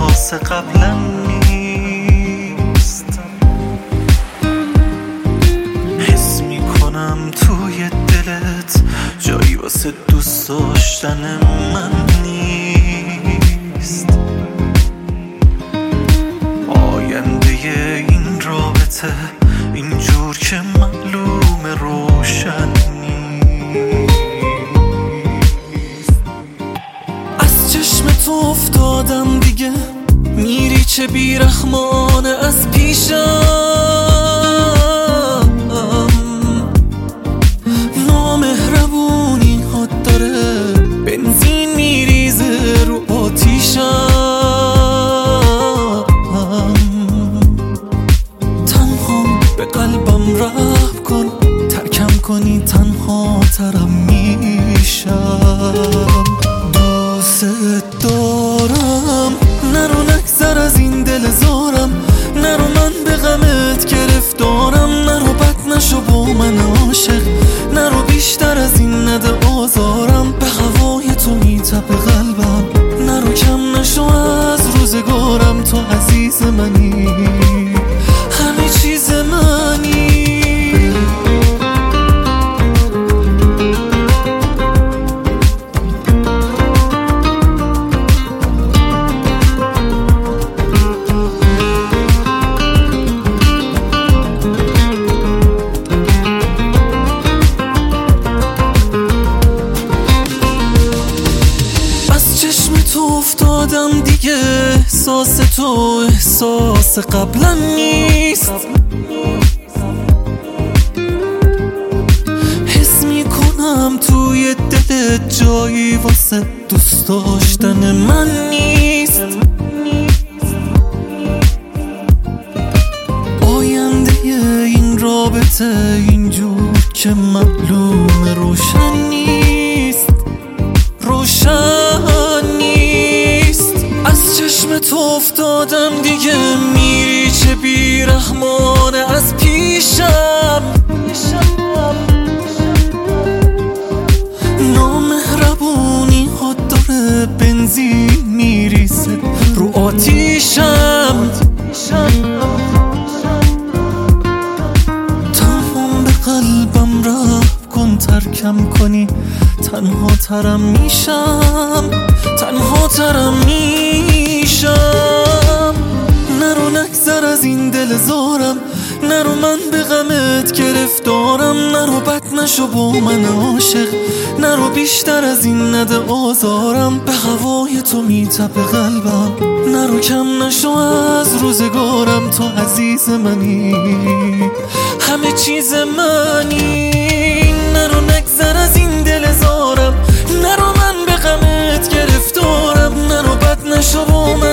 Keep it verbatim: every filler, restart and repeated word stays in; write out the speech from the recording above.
واسه قبلا نیست. حس میکنم توی دلت جایی واسه دوست داشتن من نیست. آینده این رابطه اینجور که معلوم روشن نیست. از چشم تو افتادم دیگه، میری چه بیرحمانه از پیشم. نامهربونی ها داره بنزین میریزه رو آتیشم. تنها به قلبم رحم کن، ترکم کنی تنها ترم میشم. دوست دارم، نرو نگذر از این دل زارم، نرو من به غمت گرفتارم، نرو بد نشو با من عاشق، نرو بیشتر از این نده آزارم. به هوای تو میتپه قلبم، نرو کم نشو از روزگارم. تو عزیز منی، همه چیز منی. تو افتادم دیگه، احساس تو احساس قبلا نیست. حس میکنم توی دلت جایی واسه دوست داشتن من نیست. آینده این رابطه اینجور که معلوم روشن نیست، روشن نیست. از چشم تو افتادم دیگه، میری چه بیرحمانه از پیشم. نامهربونی ها داره بنزین میریزه رو آتیشم. تنها به قلبم رحم کن، ترکم کنی تنها ترم میشم، تنها ترم میشم. نرو نگذر از این دل زارم، نرو من به غمت گرفتارم، نرو بد نشو با من عاشق، نرو بیشتر از این نده آزارم. به هوای تو میتپه قلبم، نرو کم نشو از روزگارم. تو عزیز منی، همه چیز منی. نرو نگذر از این دل زارم، نرو من به غمت گرفتارم، نرو بد نشو با من